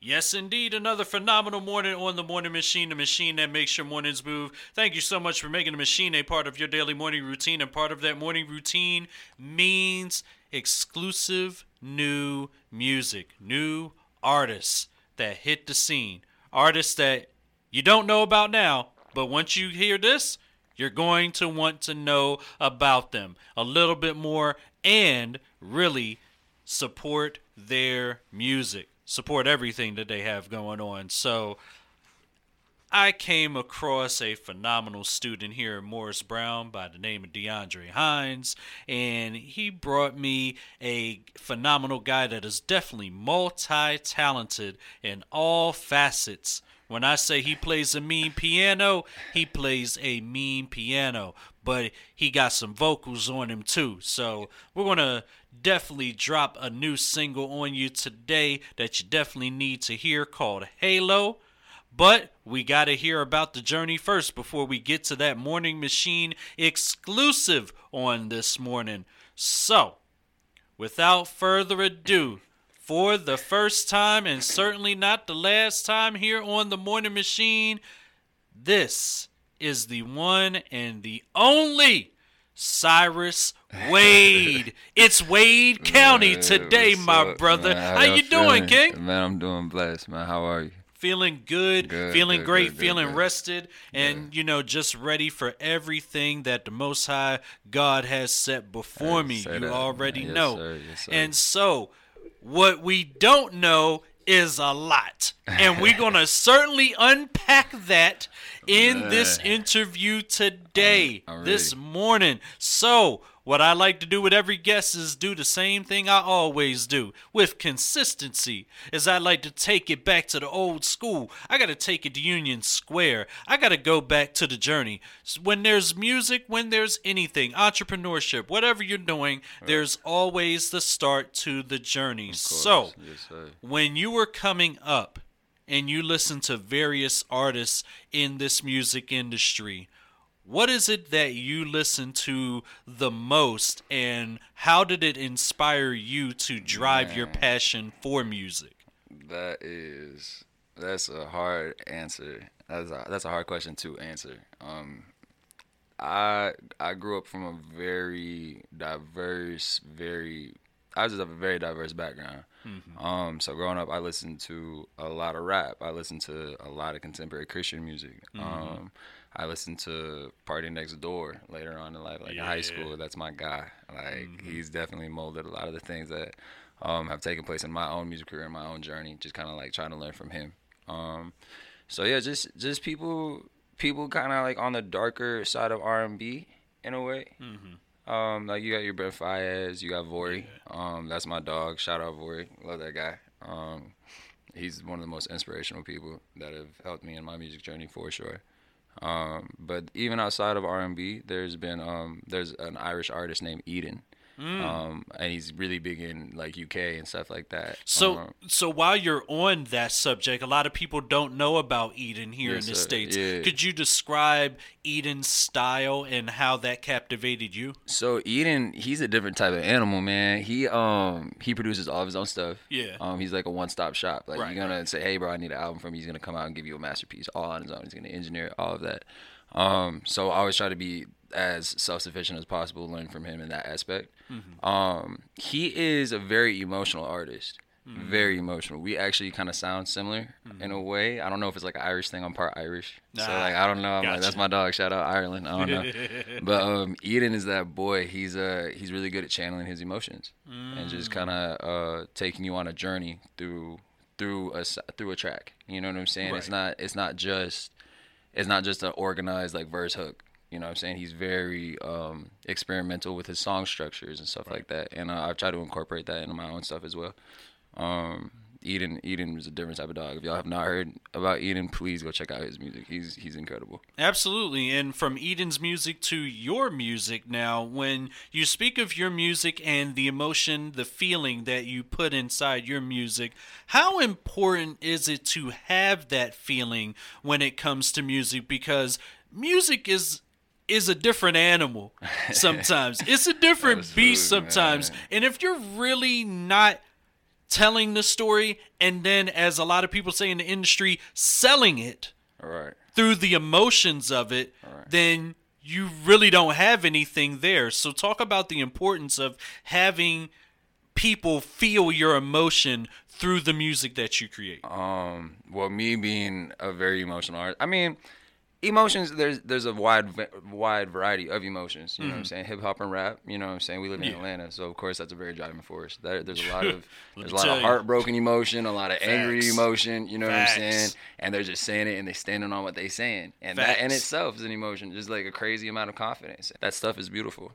Yes, indeed. Another phenomenal morning on the Morning Machine, the machine that makes your mornings move. Thank you so much for making the machine a part of your daily morning routine. And part of that morning routine means exclusive new music, new artists that hit the scene. Artists that you don't know about now, but once you hear this, you're going to want to know about them a little bit more and really support their music, support everything that they have going on. So I came across a phenomenal student here at Morris Brown by the name of DeAndre Hines, and he brought me a phenomenal guy that is definitely multi-talented in all facets. When I say he plays a mean piano, he plays a mean piano, but he got some vocals on him too. So we're going to definitely drop a new single on you today that you definitely need to hear called Halo. But we got to hear about the journey first before we get to that Morning Machine exclusive on this morning. So, without further ado, for the first time and certainly not the last time here on the Morning Machine, this is the one and the only Cyrus Wade. It's Wade County today, my brother. Man, How you doing, King? Man, I'm doing blessed, man. How are you? Feeling good, feeling great, feeling good. rested, and, just ready for everything that the Most High God has set before me. You that, already man. know. Yes, sir. And so, what we don't know is a lot. And we're going to certainly unpack that in this interview today, I'm this ready. morning. So, what I like to do with every guest is do the same thing I always do with consistency. Is I like to take it back to the old school. I got to take it to Union Square. I got to go back to the journey. When there's music, when there's anything, entrepreneurship, whatever you're doing, there's always the start to the journey. So, Yes, sir. when you were coming up and you listen to various artists in this music industry, what is it that you listen to the most, and how did it inspire you to drive your passion for music? That's a hard answer. That's a hard question to answer. I grew up from a very diverse, I just have a very diverse background. Mm-hmm. So growing up, I listened to a lot of rap. I listened to a lot of contemporary Christian music. Mm-hmm. I listened to Party Next Door later on in life, like in high school. That's my guy. Like he's definitely molded a lot of the things that have taken place in my own music career and my own journey. Just kind of like trying to learn from him. So yeah, just people kind of like on the darker side of R&B in a way. Mm-hmm. Like you got your Brent Faiyaz, you got Vori. That's my dog. Shout out Vori. Love that guy. He's one of the most inspirational people that have helped me in my music journey for sure. But even outside of R&B, there's an Irish artist named Eden. And he's really big in like UK and stuff like that. So while you're on that subject, a lot of people don't know about Eden here in the States. Yeah. Could you describe Eden's style and how that captivated you? So Eden, he's a different type of animal, man. He produces all of his own stuff. Yeah. He's like a one-stop shop. Like Right, you're gonna say, hey, bro, I need an album from you. He's gonna come out and give you a masterpiece all on his own. He's gonna engineer all of that. So I always try to be as self-sufficient as possible, learn from him in that aspect. He is a very emotional artist. Very emotional. We actually kind of sound similar in a way. I don't know if it's like an Irish thing. I'm part Irish. So like I don't know. I'm like, that's my dog. Shout out Ireland. I don't know. But Eden is that boy. He's really good at channeling his emotions and just kind of taking you on a journey through a track. You know what I'm saying? Right. It's not just an organized like verse hook. You know what I'm saying? He's very experimental with his song structures and stuff like that. And I've tried to incorporate that into my own stuff as well. Eden is a different type of dog. If y'all have not heard about Eden, please go check out his music. He's incredible. Absolutely. And from Eden's music to your music now, when you speak of your music and the emotion, the feeling that you put inside your music, how important is it to have that feeling when it comes to music? Because music is a different animal sometimes. It's a different beast sometimes. Man. And if you're really not telling the story, and then, as a lot of people say in the industry, selling it Right. through the emotions of it, Right. then you really don't have anything there. So talk about the importance of having people feel your emotion through the music that you create. Well, me being a very emotional artist, I mean, emotions. There's a wide variety of emotions. You know what I'm saying? Hip hop and rap. You know what I'm saying? We live in Atlanta, so of course that's a very driving force. There's a lot of heartbroken emotion, a lot of angry Facts. emotion. You know what I'm saying? Facts. And they're just saying it and they standing on what they saying, and Facts. that in itself is an emotion. Just like a crazy amount of confidence. That stuff is beautiful.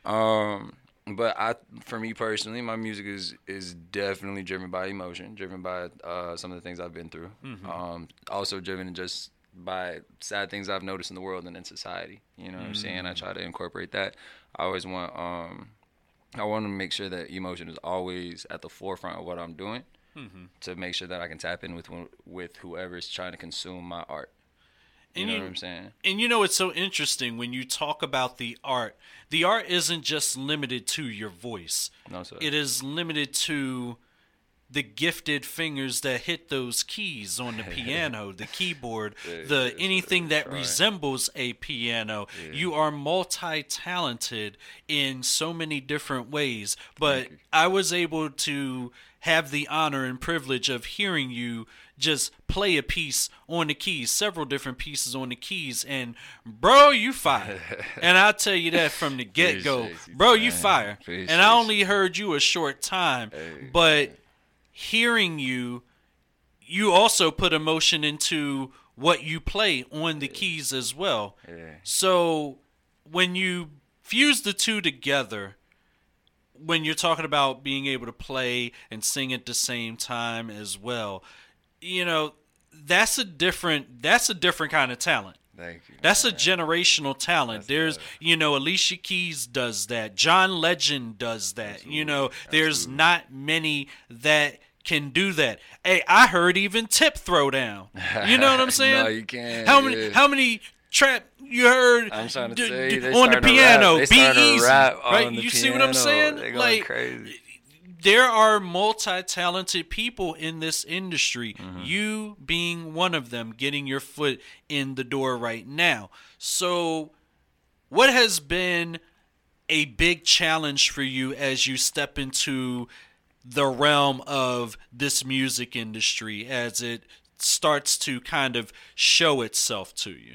But for me personally, my music is definitely driven by emotion, driven by some of the things I've been through. Also driven just by sad things I've noticed in the world and in society. You know what I'm saying? I try to incorporate that. I always want I want to make sure that emotion is always at the forefront of what I'm doing, to make sure that I can tap in with whoever's trying to consume my art. You know what I'm saying? And it's so interesting when you talk about the art. The art isn't just limited to your voice. No, sir. It is limited to the gifted fingers that hit those keys on the piano, the keyboard, anything that resembles a piano. Yeah. You are multi-talented in so many different ways. But I was able to have the honor and privilege of hearing you just play a piece on the keys, several different pieces on the keys, and bro, you fire. And I'll tell you that from the get-go. Bro, you fire. And I only heard you a short time, but hearing you also put emotion into what you play on the keys as well. So when you fuse the two together, when you're talking about being able to play and sing at the same time as well, that's a different kind of talent. Thank you. That's a generational talent. There's, Alicia Keys does that. John Legend does that. Absolutely. There's not many that can do that. Hey, I heard even Tip throw down. You know what I'm saying? No, you can't. How many trap you heard I'm trying to say, on the piano? Be easy, right? You see what I'm saying? They're going crazy. There are multi-talented people in this industry. You being one of them, getting your foot in the door right now. So, what has been a big challenge for you as you step into the realm of this music industry, as it starts to kind of show itself to you?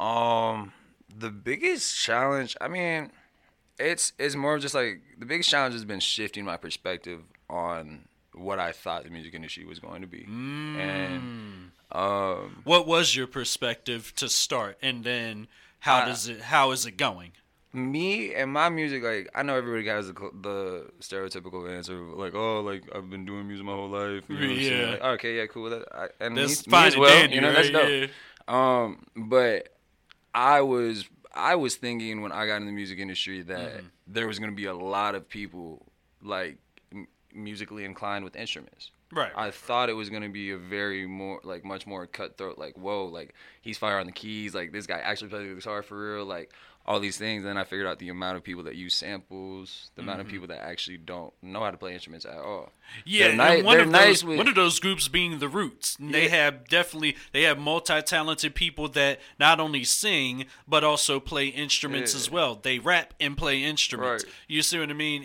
The biggest challenge, I mean, it's more of just like, the biggest challenge has been shifting my perspective on what I thought the music industry was going to be. And what was your perspective to start, and then how is it going? Me and my music, like, I know everybody has the stereotypical answer of like, oh, like, I've been doing music my whole life. You know what I'm saying? Like, okay, yeah, cool. And that's me fine as well. Dandy, that's dope. Yeah. But I was thinking when I got in the music industry that there was gonna be a lot of people like musically inclined with instruments. Right. I thought it was gonna be a much more cutthroat. Like, whoa, like, he's fire on the keys. Like, this guy actually plays the guitar for real. Like, all these things. And then I figured out the amount of people that use samples, the amount of people that actually don't know how to play instruments at all. Yeah, one of those groups being the Roots. They have multi-talented people that not only sing but also play instruments as well. They rap and play instruments. Right. You see what I mean?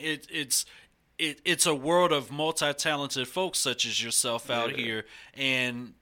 It's a world of multi-talented folks such as yourself out here, and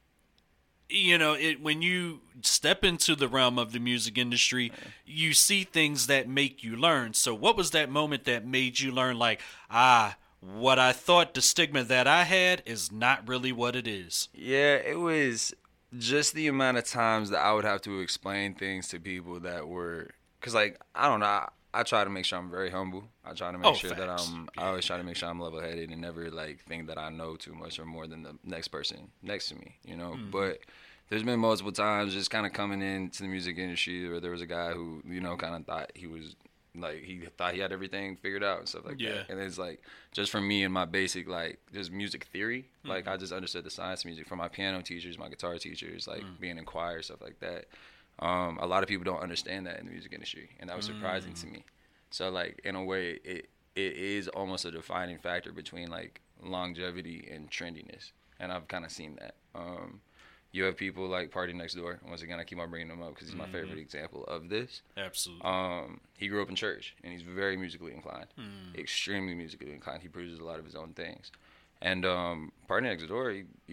when you step into the realm of the music industry, you see things that make you learn. So what was that moment that made you learn, like, what I thought the stigma that I had is not really what it is? Yeah, it was just the amount of times that I would have to explain things to people that were, because, like, I don't know, I try to make sure I'm very humble. I try to make sure that I always try to make sure I'm level-headed and never, like, think that I know too much or more than the next person next to me, But there's been multiple times just kind of coming into the music industry where there was a guy who, kind of thought he was, like, he thought he had everything figured out and stuff like that. And it's, like, just for me and my basic, like, just music theory, like, I just understood the science of music from my piano teachers, my guitar teachers, like, being in choir, stuff like that. A lot of people don't understand that in the music industry, and that was surprising to me. So, like, in a way, it is almost a defining factor between, like, longevity and trendiness, and I've kind of seen that. You have people like Party Next Door. Once again, I keep on bringing him up because he's my favorite example of this. Absolutely. He grew up in church, and he's very musically inclined, extremely musically inclined. He produces a lot of his own things. And Party Next Door,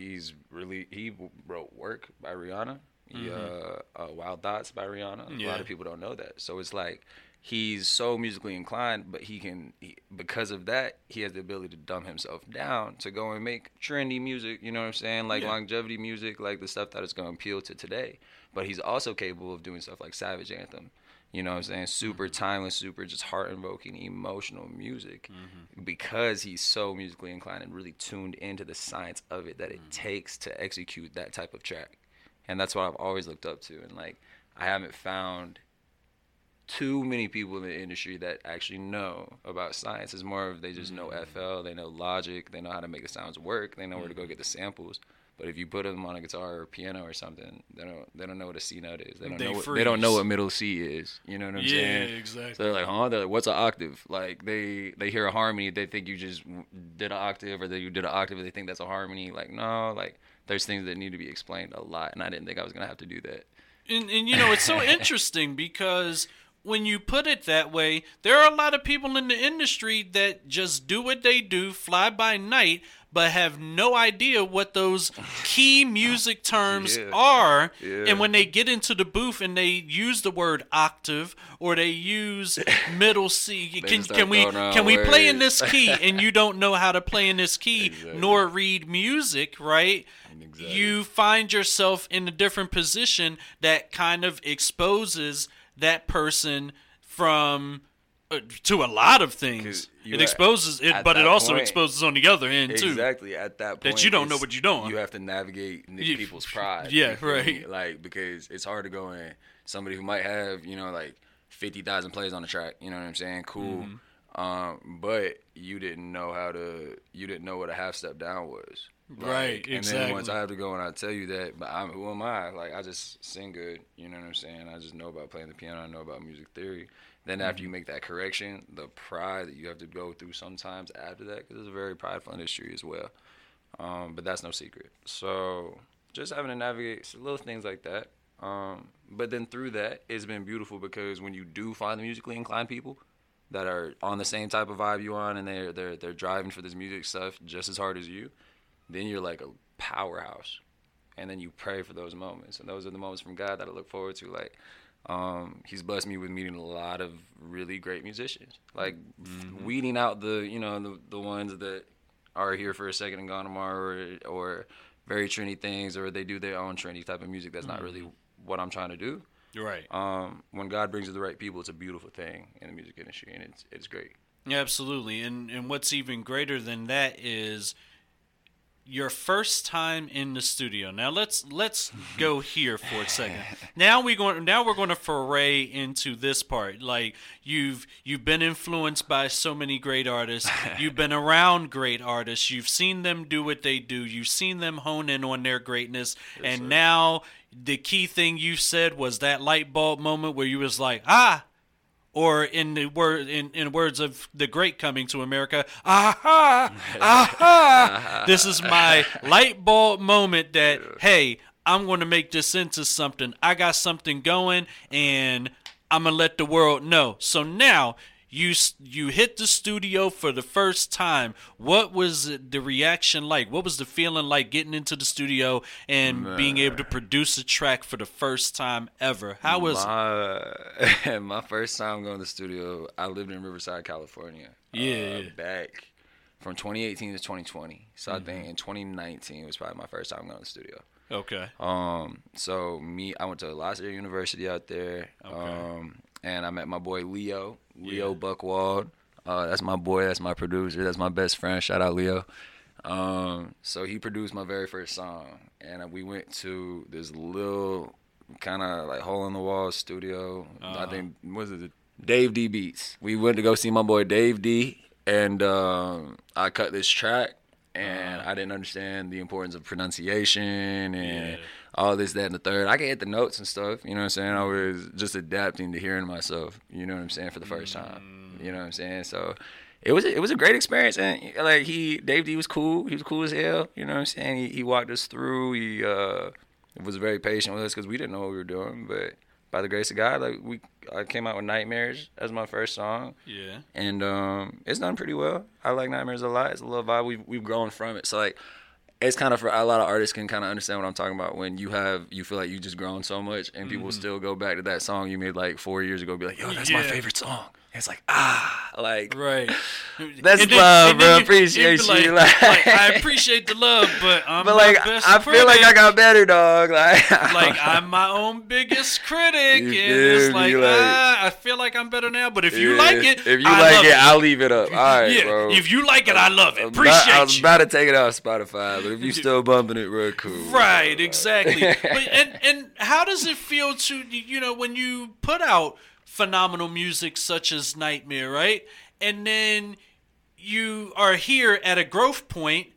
he wrote Work by Rihanna, Wild Thoughts by Rihanna. A lot of people don't know that. So it's like he's so musically inclined, but because of that, he has the ability to dumb himself down to go and make trendy music, you know what I'm saying? Like longevity music, like the stuff that is going to appeal to today. But he's also capable of doing stuff like Savage Anthem, you know what I'm saying? Super timeless, super just heart-invoking, emotional music because he's so musically inclined and really tuned into the science of it that it takes to execute that type of track. And that's what I've always looked up to. And, like, I haven't found too many people in the industry that actually know about science. It's more of they just know FL, they know Logic, they know how to make the sounds work, they know where to go get the samples. But if you put them on a guitar or a piano or something, they don't know what a C note is. They don't know what middle C is. You know what I'm saying? Yeah, exactly. So they're like, huh? They're like, what's an octave? Like they hear a harmony, they think you just did an octave, or that you did an octave, and they think that's a harmony. Like, no, like there's things that need to be explained a lot, and I didn't think I was gonna have to do that. And you know, it's so interesting because when you put it that way, there are a lot of people in the industry that just do what they do, fly by night, but have no idea what those key music terms are. Yeah. And when they get into the booth and they use the word octave or they use middle C, can we play in this key? And you don't know how to play in this key nor read music, right? Exactly. You find yourself in a different position that kind of exposes that person from to a lot of things. It exposes it, but it also exposes on the other end too. Exactly. At that point, that you don't know what you're doing. You have to navigate people's pride. Yeah, right. Like, because it's hard to go in. Somebody who might have, you know, like 50,000 plays on the track. You know what I'm saying? Cool. But you didn't know what a half step down was. Right, exactly. And then once I have to go and I tell you that, but who am I? Like, I just sing good, you know what I'm saying? I just know about playing the piano, I know about music theory. Then after you make that correction, the pride that you have to go through sometimes after that, because it's a very prideful industry as well. But that's no secret. So just having to navigate little things like that. But then through that, it's been beautiful because when you do find the musically inclined people that are on the same type of vibe you on, and they're driving for this music stuff just as hard as you, then you're like a powerhouse. And then you pray for those moments. And those are the moments from God that I look forward to. Like, he's blessed me with meeting a lot of really great musicians. Like, weeding out the ones that are here for a second and gone tomorrow, or very trendy things, or they do their own trendy type of music that's not really what I'm trying to do. You're right. When God brings you the right people, it's a beautiful thing in the music industry, and it's great. Yeah, absolutely. And what's even greater than that is your first time in the studio. Now let's go here for a second. Now we're going to foray into this part. Like, you've been influenced by so many great artists. You've been around great artists. You've seen them do what they do. You've seen them hone in on their greatness. Yes, and now the key thing you said was that light bulb moment where you was like, or in words of the great Coming to America, aha, aha. This is my light bulb moment that, hey, I'm going to make this into something. I got something going, and I'm going to let the world know. So now you hit the studio for the first time. What was the reaction like? What was the feeling like getting into the studio and being able to produce a track for the first time ever? How was it? My first time going to the studio, I lived in Riverside, California. Back from 2018 to 2020. So I think in 2019 was probably my first time going to the studio. Okay. So I went to La Sierra University out there. Okay. And I met my boy Leo Buckwald. That's my boy. That's my producer. That's my best friend. Shout out Leo. So he produced my very first song. And we went to this little kind of like hole-in-the-wall studio. I think, Dave D Beats. We went to go see my boy Dave D. And I cut this track. And I didn't understand the importance of pronunciation and all this, that, and the third. I could hit the notes and stuff, you know what I'm saying? I was just adapting to hearing myself, you know what I'm saying, for the first time, you know what I'm saying? So it was a great experience, and like Dave D was cool. He was cool as hell. You know what I'm saying? He walked us through. He was very patient with us because we didn't know what we were doing, but by the grace of God, like I came out with Nightmares as my first song. Yeah. And it's done pretty well. I like Nightmares a lot. It's a little vibe. We've grown from it. So like, it's kind of for a lot of artists can kind of understand what I'm talking about when you feel like you just grown so much and people still go back to that song you made like 4 years ago, be like, yo, that's my favorite song. And it's like, like, right. That's love, bro. Appreciate you. Like, I appreciate the love, but I'm like, my best I critic. feel like I got better, dog. Like I'm my own biggest critic, and You it's feel me? like, Like, I feel like I'm better now. But if you like it, if you I like love it, I'll leave it up. All right, yeah, bro. if you like it, I love it. I Appreciate was you. about to take it off Spotify, but if you still bumping it, real cool. Right, exactly. But and how does it feel to when you put out phenomenal music such as Nightmare, right? And then you are here at a growth point.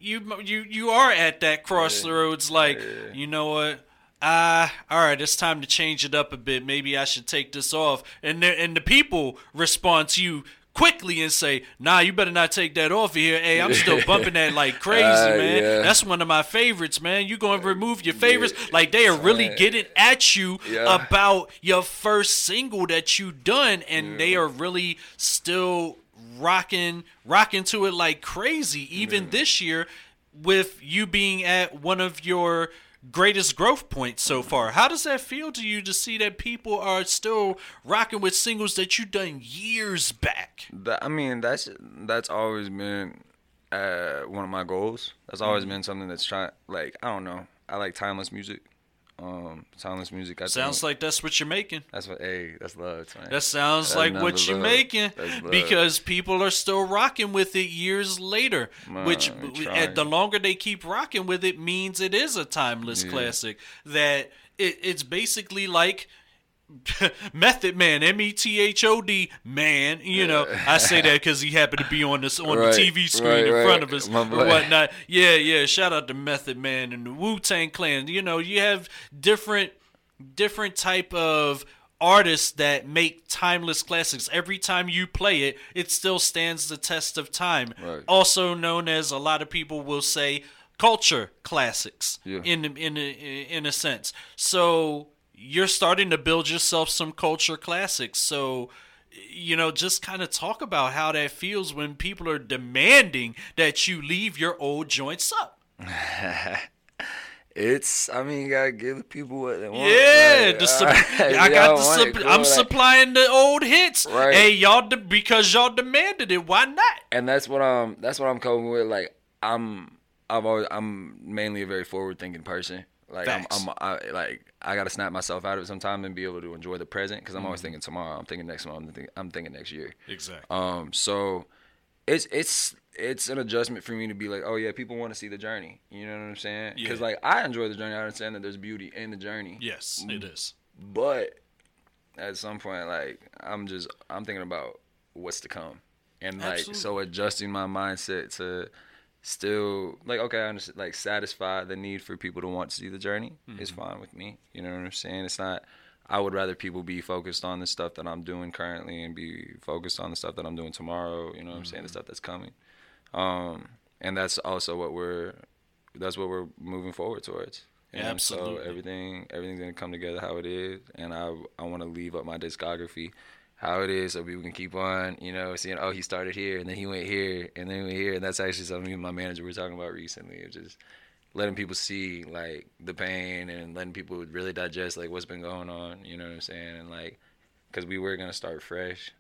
You are at that crossroads. Like, you know what? All right, it's time to change it up a bit. Maybe I should take this off. And the people respond to you quickly and say, nah, you better not take that off of here. Hey, I'm still bumping that like crazy, man. Yeah. That's one of my favorites, man. You going to remove your favorites? Like, they are really getting at you about your first single that you done, and they are really still rocking to it like crazy, even this year, with you being at one of your greatest growth points so far. How does that feel to you to see that people are still rocking with singles that you done years back? I mean, that's always been one of my goals. That's always been something that's trying. Like, I don't know. I like timeless music. Timeless music. Sounds like that's what you're making. That's love, man. That sounds like what you're making, because people are still rocking with it years later. Which, the longer they keep rocking with it, means it is a timeless classic. That it's basically like Method Man, Method Man. I say that because he happened to be on the TV screen in front of us or whatnot. Yeah. Shout out to Method Man and the Wu-Tang Clan. You have different type of artists that make timeless classics. Every time you play it, it still stands the test of time. Right. Also known as, a lot of people will say, culture classics. In a sense. So you're starting to build yourself some culture classics. So, just kind of talk about how that feels when people are demanding that you leave your old joints up. You gotta give the people what they want. Yeah, Like, I'm supplying the old hits. Right. Hey, y'all, because y'all demanded it. Why not? And that's what I'm coping with. Like, I'm mainly a very forward thinking person. Like, I gotta snap myself out of it sometime and be able to enjoy the present, because I'm always thinking tomorrow. I'm thinking next month. I'm thinking next year. Exactly. So it's an adjustment for me to be like, oh yeah, people want to see the journey. You know what I'm saying? Because like, I enjoy the journey. I understand that there's beauty in the journey. Yes, it is. But at some point, like, I'm thinking about what's to come, and like, Absolutely. so adjusting my mindset to still, like, okay, I understand, like, satisfy the need for people to want to see the journey is fine with me. You know what I'm saying? It's not, I would rather people be focused on the stuff that I'm doing currently and be focused on the stuff that I'm doing tomorrow. You know what I'm saying? The stuff that's coming. And that's also what we're moving forward towards. And Absolutely. So everything's gonna come together how it is, and I want to leave up my discography how it is, so people can keep on, seeing, oh, he started here, and then he went here, and then he went here. And that's actually something me and my manager were talking about recently, of just letting people see, like, the pain, and letting people really digest, like, what's been going on, you know what I'm saying? And, like, because we were going to start fresh,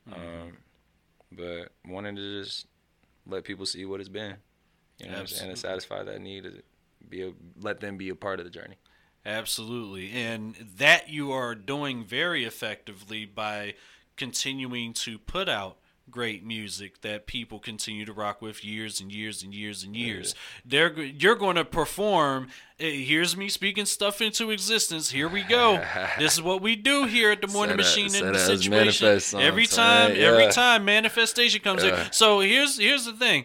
but wanting to just let people see what it's been, you know what I'm saying, and satisfy that need, let them be a part of the journey. Absolutely. And that you are doing very effectively by continuing to put out great music that people continue to rock with years and years and years and years. You're going to perform. Here's me speaking stuff into existence. Here we go. This is what we do here at the Morning Machine in the situation. Every time manifestation comes in. So here's the thing.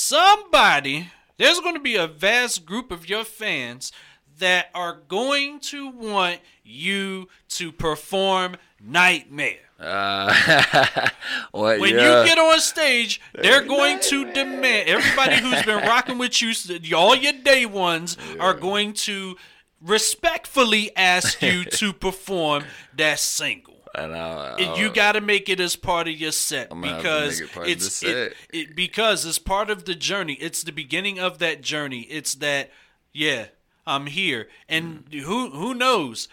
There's going to be a vast group of your fans that are going to want you to perform nightmare. What? When you get on stage, they're going to demand, everybody who's been rocking with you, all your day ones, are going to respectfully ask you to perform that single. And you got to make it as part of your set because because it's part of the journey. It's the beginning of that journey. It's that, yeah, I'm here, and who knows,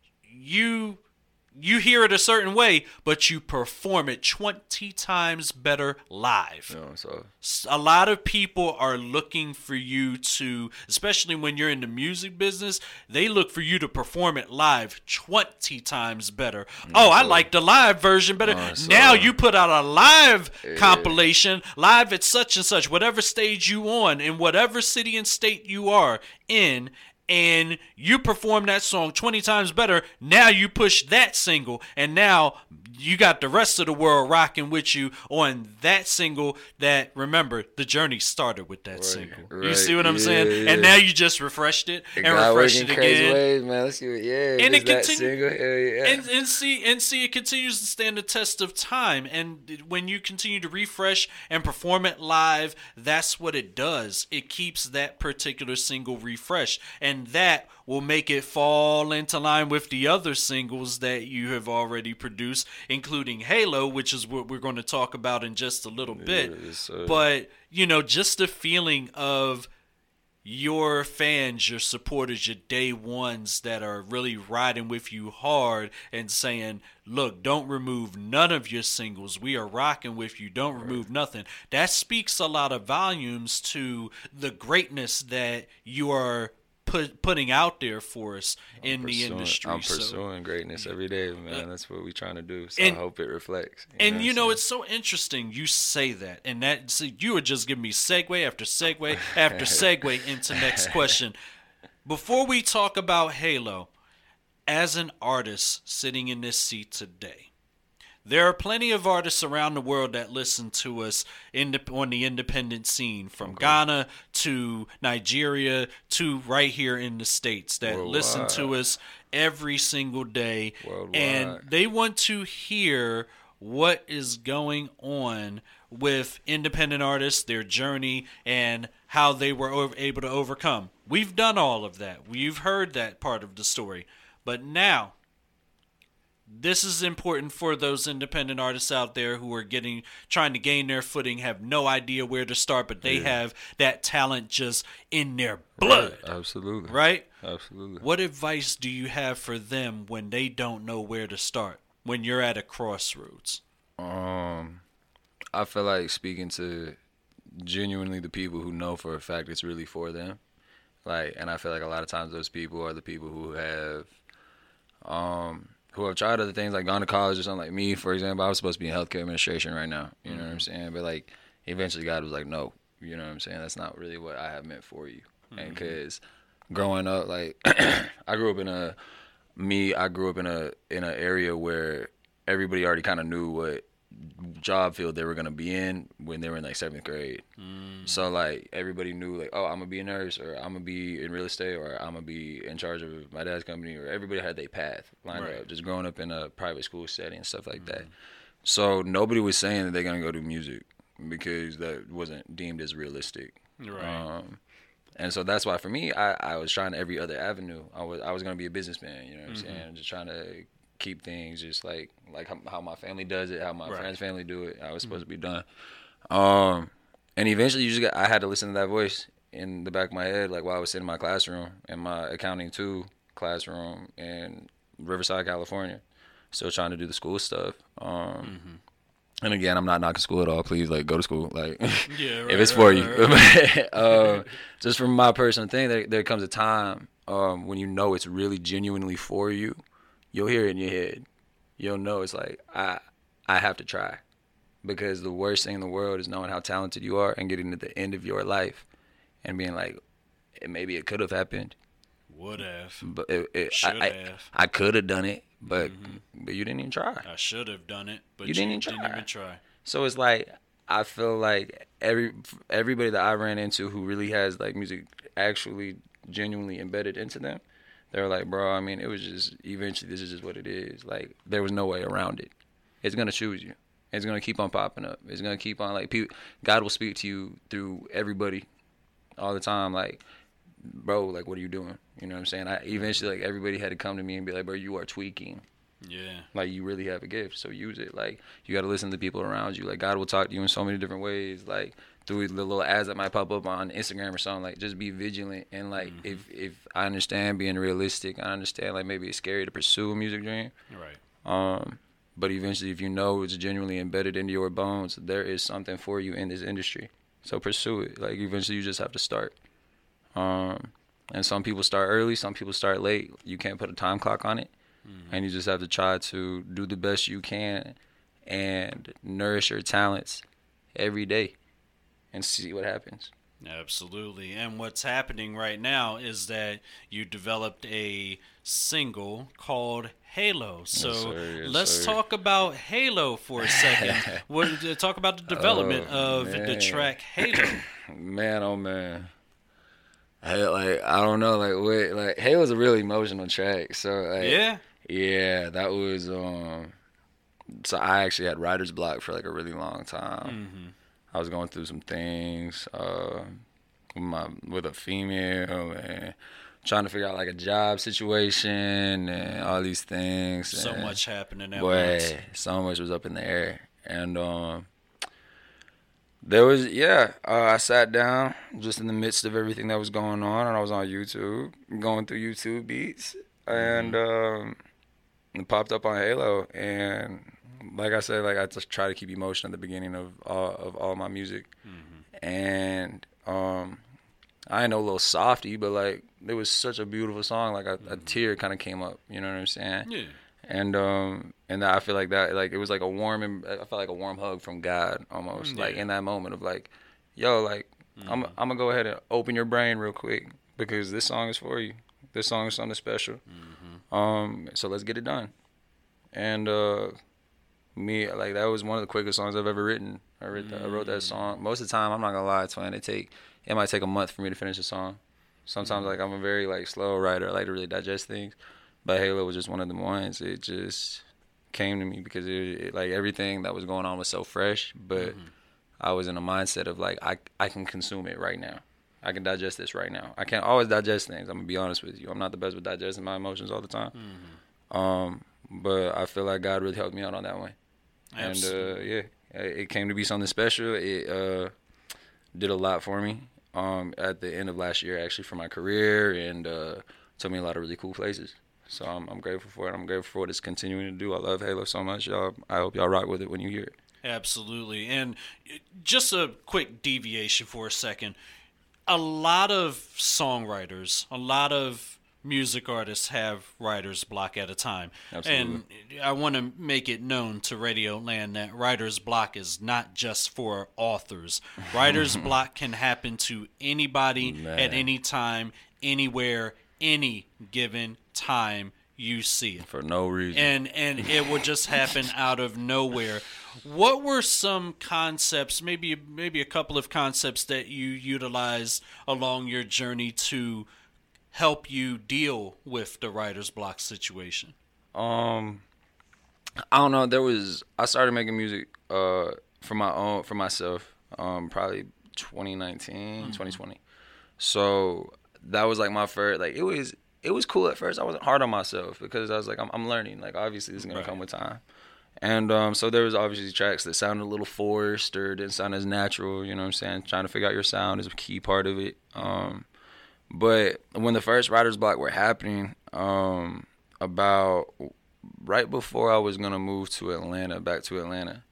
you hear it a certain way, but you perform it 20 times better live. A lot of people are looking for you to, especially when you're in the music business, they look for you to perform it live 20 times better. I like the live version better. Now you put out a live compilation, live at such and such, whatever stage you on, in whatever city and state you are in, and you perform that song 20 times better. Now you push that single, and now you got the rest of the world rocking with you on that single that, remember, the journey started with that single. You see what I'm saying? Yeah. And now you just refreshed it and refreshed it again. Ways, man. Let's see what, and it continues. And see, it continues to stand the test of time. And when you continue to refresh and perform it live, that's what it does. It keeps that particular single refreshed. And that will make it fall into line with the other singles that you have already produced, including Halo, which is what we're going to talk about in just a little bit. But, just the feeling of your fans, your supporters, your day ones that are really riding with you hard and saying, look, don't remove none of your singles. We are rocking with you. Don't remove nothing. That speaks a lot of volumes to the greatness that you are putting out there for us in the industry. I'm pursuing greatness every day, man. That's what we're trying to do. So I hope it reflects. It's so interesting you say that, and you were just giving me segue after segue after segue into next question. Before we talk about Halo, as an artist sitting in this seat today, there are plenty of artists around the world that listen to us on the independent scene, from Ghana to Nigeria to right here in the States, that listen to us every single day. Worldwide. And they want to hear what is going on with independent artists, their journey, and how they were able to overcome. We've done all of that. We've heard that part of the story. But now, this is important for those independent artists out there who are trying to gain their footing, have no idea where to start, but they have that talent just in their blood. Right. Absolutely. Right? Absolutely. What advice do you have for them when they don't know where to start, when you're at a crossroads? I feel like speaking to genuinely the people who know for a fact it's really for them. And I feel like a lot of times those people are the people who have tried other things, like gone to college or something. Like me, for example, I was supposed to be in healthcare administration right now. You know what I'm saying? But eventually God was like, no. You know what I'm saying? That's not really what I have meant for you. And because growing up, I grew up in an area where everybody already kind of knew what job field they were going to be in when they were in 7th grade. So everybody knew I'm going to be a nurse, or I'm going to be in real estate, or I'm going to be in charge of my dad's company, or everybody had their path lined up, just growing up in a private school setting and stuff like that. So nobody was saying that they're going to go do music because that wasn't deemed as realistic. Right. And so that's why for me, I was trying every other avenue. I was going to be a businessman, you know what I'm saying? Just trying to keep things just like how my family does it, how my friends' family do it. I was supposed to be done. And eventually I had to listen to that voice in the back of my head, while I was sitting in my classroom, in my accounting 2 classroom in Riverside, California, still trying to do the school stuff. And again, I'm not knocking school at all. Please, go to school. If it's for you. Just from my personal thing, there comes a time when you know it's really genuinely for you. You'll hear it in your head. You'll know it's I have to try. Because the worst thing in the world is knowing how talented you are and getting to the end of your life and being maybe it could have happened. Would have. But should have. I could have done it, but you didn't even try. I should have done it, but you didn't even try. So it's I feel like everybody that I ran into who really has music actually genuinely embedded into them, They were like, bro, I mean, it was just, eventually, this is just what it is. Like, there was no way around it. It's going to choose you. It's going to keep on popping up. It's going to keep on, like, people, God will speak to you through everybody all the time. Like, bro, like, what are you doing? You know what I'm saying? Eventually, like, everybody had to come to me and be like, bro, you are tweaking. Yeah. Like, you really have a gift, so use it. Like, you got to listen to the people around you. Like, God will talk to you in so many different ways. Like, through the little ads that might pop up on Instagram or something. Like, just be vigilant. And, like, if I understand being realistic, I understand, like, maybe it's scary to pursue a music dream. Right. But eventually, if you know it's genuinely embedded into your bones, there is something for you in this industry. So pursue it. Like, eventually, you just have to start. And some people start early, some people start late. You can't put a time clock on it. And you just have to try to do the best you can and nourish your talents every day and see what happens. Absolutely. And what's happening right now is that you developed a single called Halo. So Yes, sir. Yes, let's sir. talk about Halo for a second. Talk about the development of the man. track Halo. Man, oh man. Hey, like, I don't know, like, what, like, Halo's a really emotional track. So, like, yeah, that was, so I actually had writer's block for, like, a really long time. I was going through some things, with a female and trying to figure out, like, a job situation and all these things. So and, much happening at boy, once. so much was up in the air. And, there was, I sat down just in the midst of everything that was going on, and I was on YouTube, going through YouTube beats, and it popped up on Halo. And like I said, like, I just try to keep emotion at the beginning of all my music. And I ain't no little softy, but, like, it was such a beautiful song. Like, a tear kind of came up, you know what I'm saying? Yeah. And I feel like that, like, it was like I felt like a warm hug from God almost, like, in that moment of, like, yo, like, I'm gonna go ahead and open your brain real quick because this song is for you. This song is something special. So let's get it done. And me, like, that was one of the quickest songs I've ever written. I wrote that song. Most of the time, I'm not gonna lie, Twin, it might take a month for me to finish a song. Sometimes, like, I'm a very, like, slow writer. I like to really digest things. But Halo was just one of them ones. It just came to me because it like, everything that was going on was so fresh. But I was in a mindset of, like, I can consume it right now. I can digest this right now. I can't always digest things. I'm gonna be honest with you. I'm not the best with digesting my emotions all the time. But I feel like God really helped me out on that one. Absolutely. And it came to be something special. It did a lot for me at the end of last year, actually, for my career, and took me a lot of really cool places. So I'm grateful for it. I'm grateful for what it's continuing to do. I love Halo so much, y'all. I hope y'all rock with it when you hear it. Absolutely. And just a quick deviation for a second. A lot of songwriters, a lot of music artists have writer's block at a time. Absolutely. And I want to make it known to Radio Land that writer's block is not just for authors. Writer's block can happen to anybody at any time, anywhere, any given time you see it. For no reason. And it would just happen out of nowhere. What were some concepts, maybe a couple of concepts that you utilized along your journey to help you deal with the writer's block situation? I don't know. I started making music for myself, probably 2019, 2020. So that was like my first, like, it was cool at first. I wasn't hard on myself because I was like, I'm learning. Like, obviously this is gonna come with time. And so there was obviously tracks that sounded a little forced or didn't sound as natural, you know what I'm saying? Trying to figure out your sound is a key part of it. But when the first writer's block were happening, about right before I was gonna move to back to Atlanta,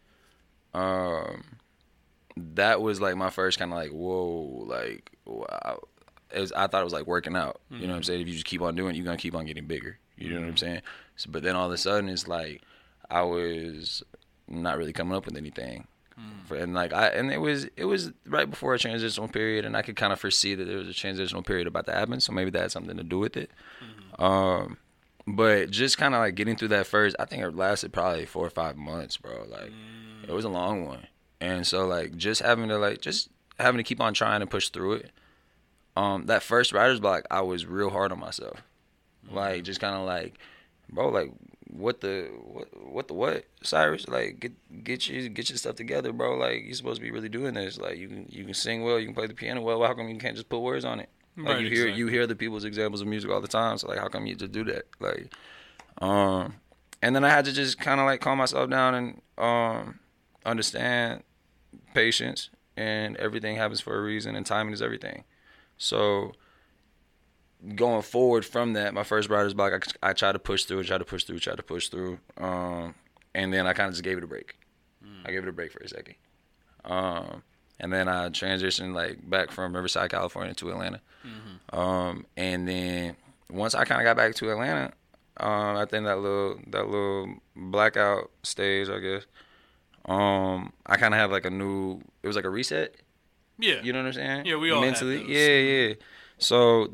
that was like my first kind of like, whoa, like, wow. I thought it was like working out. You know what I'm saying? If you just keep on doing it, you're gonna keep on getting bigger. You know what I'm saying? So, but then all of a sudden, it's like I was not really coming up with anything. And it was right before a transitional period, and I could kind of foresee that there was a transitional period about to happen. So maybe that had something to do with it. But just kind of like getting through that first, I think it lasted probably 4 or 5 months, bro. Like it was a long one, and so like just having to keep on trying to push through it. That first writer's block, I was real hard on myself. Like, just kind of like, bro, like, what, Cyrus? Like, get your stuff together, bro. Like, you're supposed to be really doing this. Like, you can sing well, you can play the piano well. How come you can't just put words on it? Like, Right, you hear other people's examples of music all the time. So like, how come you just do that? Like, and then I had to just kind of like calm myself down and understand patience, and everything happens for a reason, and timing is everything. So going forward from that, my first writer's block, I tried to push through, and then I kind of just gave it a break. I gave it a break for a second. And then I transitioned like back from Riverside, California to Atlanta. And then once I kind of got back to Atlanta, I think that little blackout stage, I guess, I kind of have like it was like a reset. Yeah. You know what I'm saying? Yeah, we all mentally. have those. Yeah. So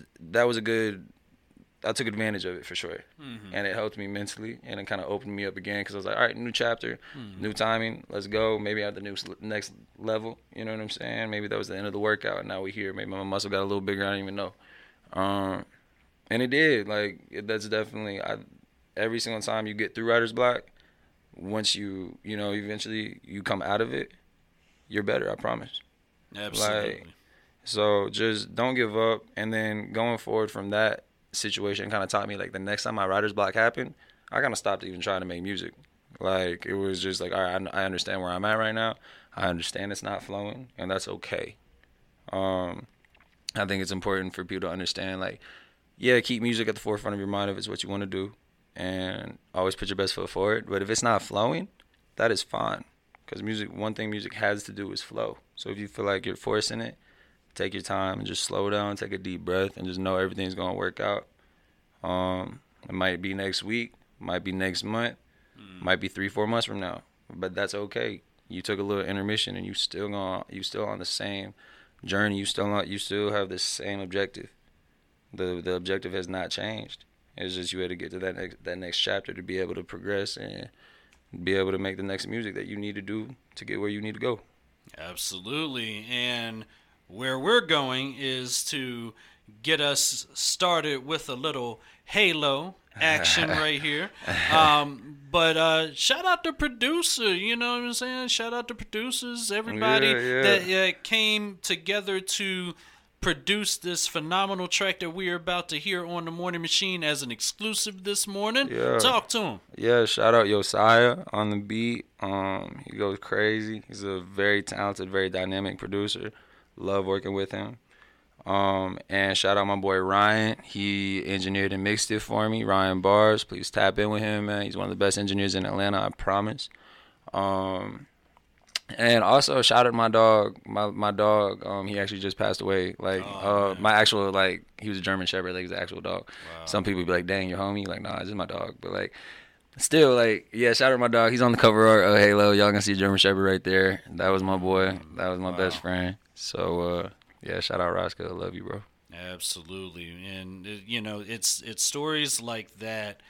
I took advantage of it for sure. And it helped me mentally, and it kind of opened me up again, because I was like, all right, new chapter, new timing, let's go. Maybe at the next level, you know what I'm saying? Maybe that was the end of the workout, and now we're here. Maybe my muscle got a little bigger, I don't even know. And it did. Like, that's definitely, every single time you get through writer's block, once you eventually you come out of it, you're better, I promise. Absolutely. Like, so just don't give up. And then going forward from that situation kind of taught me, like, the next time my writer's block happened, I kind of stopped even trying to make music. Like, it was just like, all right, I understand where I'm at right now. I understand it's not flowing, and that's okay. I think it's important for people to understand, like, yeah, keep music at the forefront of your mind if it's what you want to do, and always put your best foot forward. But if it's not flowing, that is fine. Because one thing music has to do is flow. So if you feel like you're forcing it, take your time and just slow down, take a deep breath, and just know everything's going to work out. It might be next week, might be next month, might be 3-4 months from now, but that's okay. You took a little intermission, and you still on the same journey. You still have the same objective. The objective has not changed. It's just you had to get to that next chapter to be able to progress and be able to make the next music that you need to do to get where you need to go. Absolutely. And where we're going is to get us started with a little Halo action right here. But shout out to producer, you know what I'm saying? Shout out to producers, everybody that came together to produce this phenomenal track that we are about to hear on the Morning Machine as an exclusive this morning. Yeah. Talk to him. Yeah, shout out Josiah on the beat. He goes crazy. He's a very talented, very dynamic producer. Love working with him. And shout out my boy Ryan. He engineered and mixed it for me. Ryan Bars. Please tap in with him, man. He's one of the best engineers in Atlanta, I promise. And also shout out my dog. My dog, he actually just passed away. Like, my actual, like, he was a German Shepherd, like, he's an actual dog. Wow. Some people be like, dang, your homie? Like, nah, it's just my dog. But, like, still, like, yeah, shout out my dog. He's on the cover art of Halo. Y'all can see German Shepherd right there. That was my boy. That was my best friend. So, yeah, shout out Roscoe. I love you, bro. Absolutely. And, it's stories like that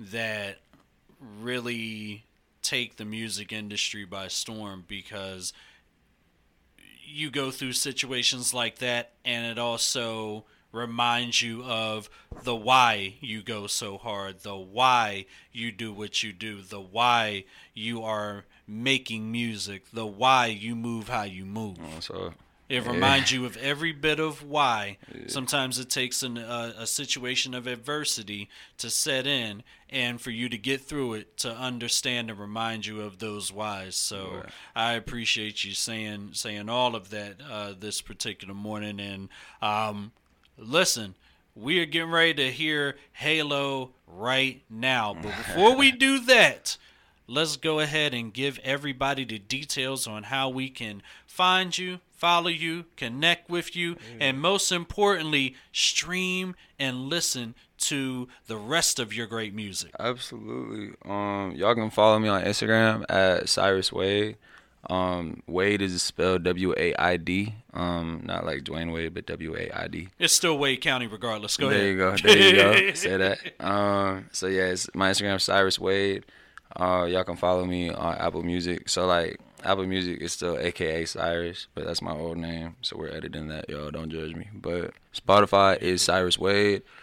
really take the music industry by storm, because you go through situations like that, and it also reminds you of the why you go so hard, the why you do what you do, the why you are making music, the why you move how you move. It reminds you of every bit of why. Sometimes it takes a situation of adversity to set in, and for you to get through it, to understand and remind you of those whys. So I appreciate you saying all of that this particular morning. And listen, we are getting ready to hear Halo right now. But before we do that, let's go ahead and give everybody the details on how we can find you, follow you, connect with you, and most importantly, stream and listen to the rest of your great music. Absolutely. Y'all can follow me on Instagram at Cyrus Wade. Wade is spelled W-A-I-D. Not like Dwayne Wade, but W-A-I-D. It's still Wade County regardless. Go ahead. There you go. Say that. So yeah, it's my Instagram, Cyrus Wade. Y'all can follow me on Apple Music. So like Apple Music is still AKA Cyrus, but that's my old name. So we're editing that, y'all. Don't judge me. But Spotify is Cyrus Wade.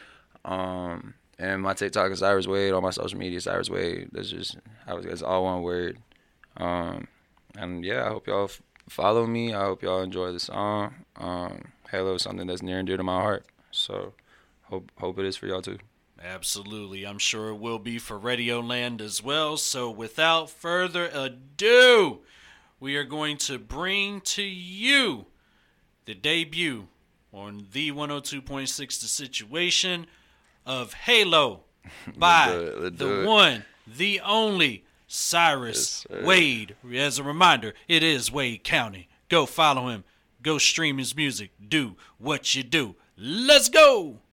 And my TikTok is Cyrus Wade. On my social media, Cyrus Wade. It's all one word. And yeah, I hope y'all follow me. I hope y'all enjoy the song. Halo is something that's near and dear to my heart. So hope it is for y'all too. Absolutely. I'm sure it will be for Radio Land as well. So without further ado, we are going to bring to you the debut on the 102.6 The Situation of Halo by the one, the only Cyrus Wade. As a reminder, it is Wade County. Go follow him. Go stream his music. Do what you do. Let's go.